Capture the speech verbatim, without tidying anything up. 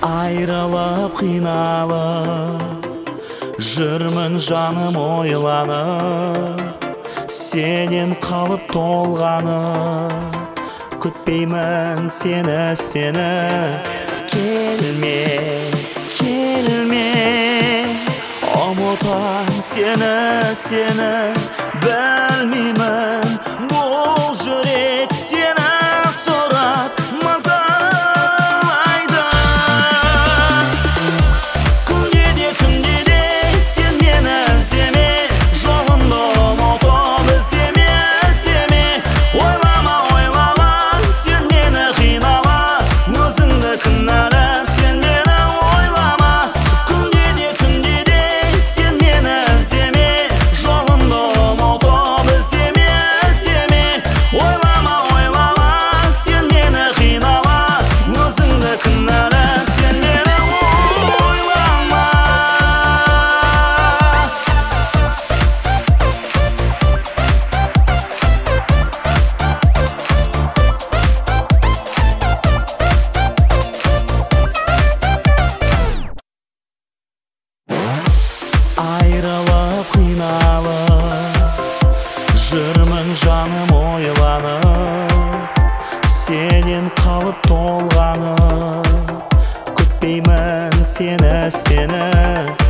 Айрылып қиналып жүрмін жаным ойланып, сенен қалып толғанып, күтпеймін сені, сені. Келме, келме, ұмытам сені, сені. Білмеймін бұл жүрек сені сұрап мазалайды. Күнде де күнде де сен мені іздеме, жолымды ұмытып іздеме, іздеме. Ойлама, ойлама, сен мені қинала, өзіңді кінәлап сен мені ойлама. Күнде де күнде де сен мені іздеме, жолымды ұмытып іздеме, іздеме. Ойлама, ойлама, сен мені қинала, өзіңді кінәлап сен мені ойлама. Айрылып қиналып жүрмін жаным ойланып, сенен қалып толғанып, күтпеймін сені, сені.